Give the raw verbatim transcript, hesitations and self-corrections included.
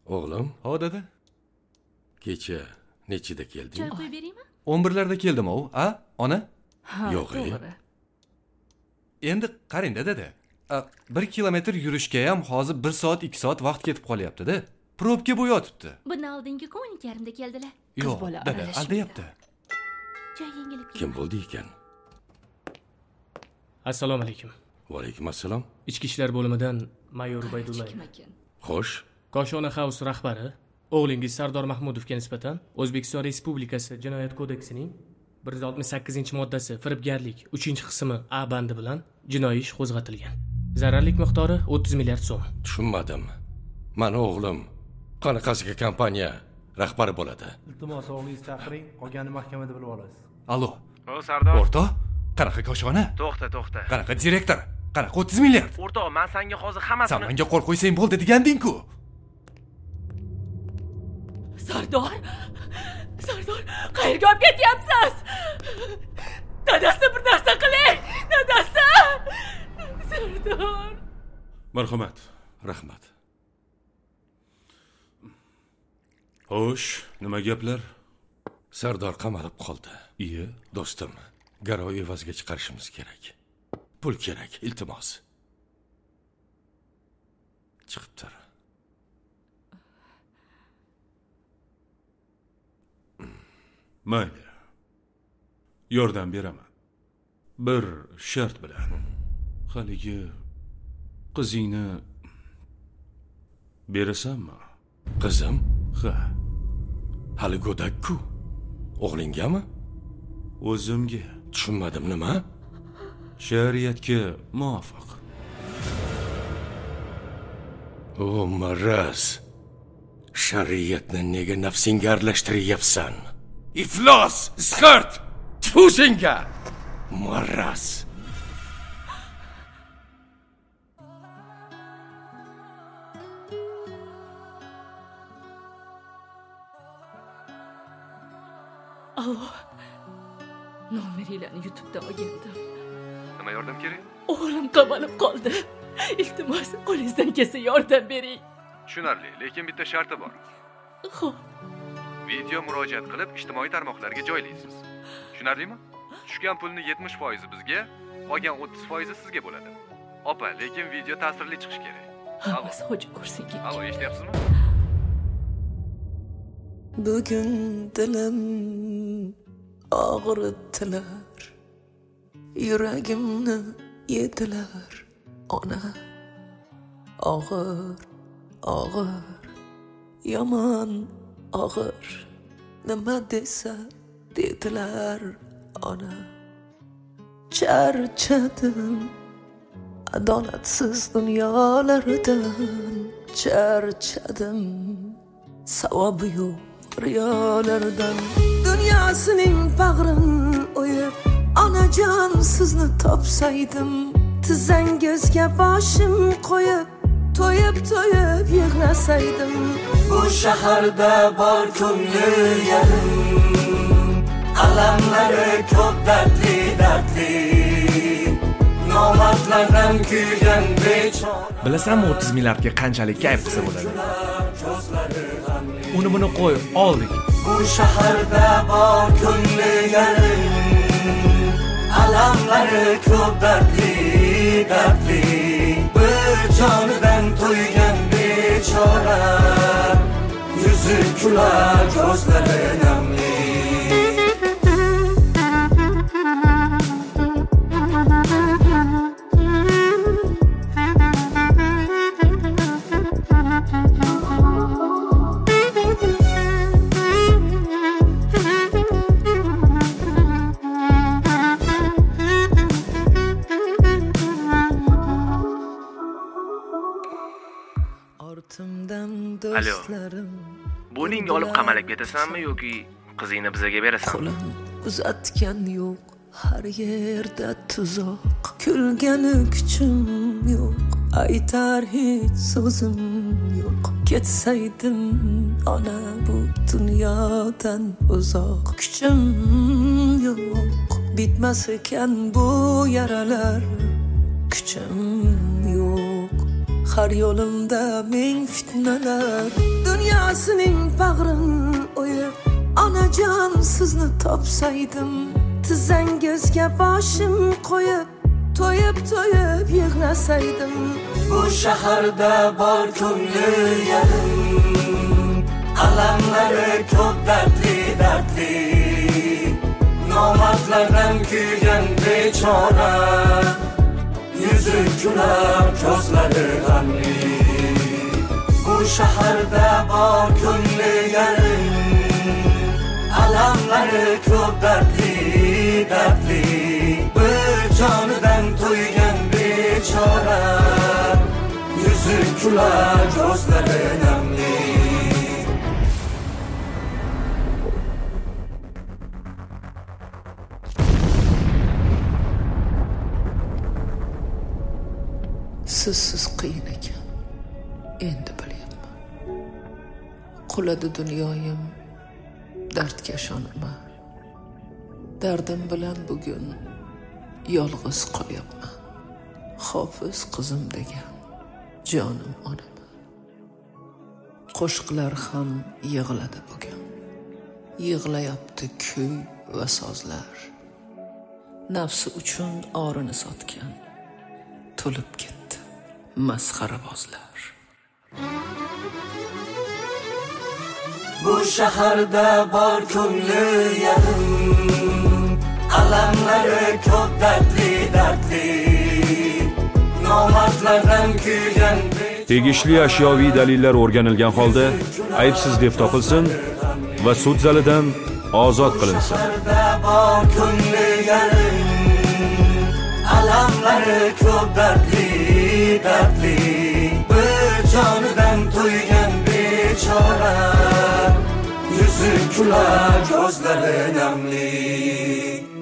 O'g'lim? Ha, dada. Kecha nechida kelding? Choy qo'yib beraymi? o'n birlarda keldim, o, a? Ona? Ha, Yo'q, to'g'ri. Endi qarang dada. bir kilometr yurishga ham hozir bir soat, ikki soat vaqt ketib qolyapti-da. Probka bo'yotibdi. Bundan oldingi o'n ikki yarimda keldilar. Yo'q, bola dada, aralashmaydi. aldayapti. Choy yengilib Kim bo'ldi ekan? Assalomu alaykum. Va alaykum assalom. Ichki ishlar bo'limidan mayor Ubaydullayev. Kim ekan? Xo'sh, Koshona House rahbari o'g'lingiz Sardor Mahmudovga nisbatan O'zbekiston Respublikasi Jinoyat kodeksining bir yuz oltmish sakkizinchi moddasi firibgarlik uchinchi qismi A bandi bilan jinoiy ish qo'zg'atilgan. Zararlik miqdori o'ttiz milliard so'm. tushunmadim. Mana o'g'lim qanaqasiga kompaniya rahbari bo'ladi? Iltimos o'g'lingizni chaqiring, qolganini mahkamada bilib olasiz. Allo. O, Sardor. O'rtoq, qanaqa koshona? To'xta, to'xta. Qanaqa direktor? Qanaqa o'ttiz milliard? O'rtoq, men senga hozir hammasini... Sen menga qo'l qo'ysang bo'ldi deganding-ku. Sardor! Sardor, qayerga olib ketyapsiz? Dadasi bir narsa qiling! Dadasi! Sardor! Marhamat. Rahmat. Xo'sh, nima gaplar? Sardor qamalib qoldi. Iye. Do'stim, garov evaziga chiqarishimiz kerak. Pul kerak, iltimos. Chiqib tur. Mayli. Yordam beraman. Bir shart bilan. Haligi qizingni berasanmi? Qizim, Ha, hali go'dak-ku. O'g'lingami? o'zimga Tushunmadim, nima? shariatga muvofiq. O, maraz. Shariatni nega nafsingga aralashtiryapsan? Iflos, isqart! Tfu senga! Maraz. Allo. Nomeringlarni YouTube'dan olgandim. Nima yordam kerak? O'g'lim qamalib qoldi. Iltimos, qo'lingizdan kelsa yordam bering. Tushunarli, lekin bitta sharti bor. Xo'p. Video murojaat qilib ijtimoiy tarmoqlarga joylaysiz. Tushunarlimi? Tushgan pulni yetmish foizi bizga, qolgan o'ttiz foizi sizga bo'ladi. Opa, lekin video ta'sirli chiqishi kerak. Hammasi xo'ja ko'rsin kerak. Allo, eshityapsizmi? Bugün dilim ağrıttılar, yüreğimni yediler ona. Ağır, ağır, yaman ağır, nima desa dediler ona. Charchadim adolatsiz dunyolardan, charchadim savobi yo'q riyolardan. Dünyasının bağrını oyup anacan sizni topsaydım, tizangizga boshim qo'yib to'yib to'yib yig'lasaydim. Bu shaharda bor ko'ngli yarim, alamlari ko'p dardli dardli, nomardlardan kuygan bechora. Bilasanmi o'ttiz milliardga qanchalik kayf qilsa bo'ladi? Uni buni qo'y, oldik. Bu shaharda bor ko'ngli yarim, alamlari ko'p dardli dardli, bir jonidan to'ygan bechora, yuzi kular ko'zlari namli. Alo. Buningga olib qamalib ketasanmi yoki qizingni bizga berasanmi? Qo'lim uzatgan yo'q, har yerda tuzoq, kulgani kuchim yo'q, aytar hech so'zim yo'q. Ketsaydim ona bu dunyodan uzoq, kuchim yo'q, bitmas ekan bu yaralar, kuchim yo'q, har yo'limda ming fitnalar. Dunyosining bag'rin o'yib onajon sizni topsaydim, tizzangizga boshim qo'yib to'yib to'yib yig'lasaydim. Bu shaharda bor ko'ngli yarim, alamlari ko'p dardli dardli, nomardlardan kuygan bechora, yüzü güler gözleri g'amli. Bu shaharda bor ko'ngli yarim, alamlari ko'p dardli dardli, bir jonidan to'ygan bechora, yüzü güler gözleri g'amli. Sizsiz qiyin ekan, endi bilyapman. Quladi dunyoyim, dardga ishonma. Dardim bilan bugun yolg'iz qolyapman. Hofiz qizim degan jonim onam. Qo'shiqlar ham yig'ladi bugun. Yig'layapti kuy va sozlar. Nafsi uchun orini sotgan to'lib ketdi masxarabozlar. Bu shaharda bor ko'ngli yarim, alamlari ko'p dardli dardli, nomardlardan kuygan. Tegishli ashyoviy dalillar o'rganilgan holda aybsiz deb topilsin va sud zalidan ozod qilinsin. Bor ko'ngli yarim, alamlari ko'p dardli dardli, bir jonidan to'ygan bechora, yüzü güler gözleri nemli.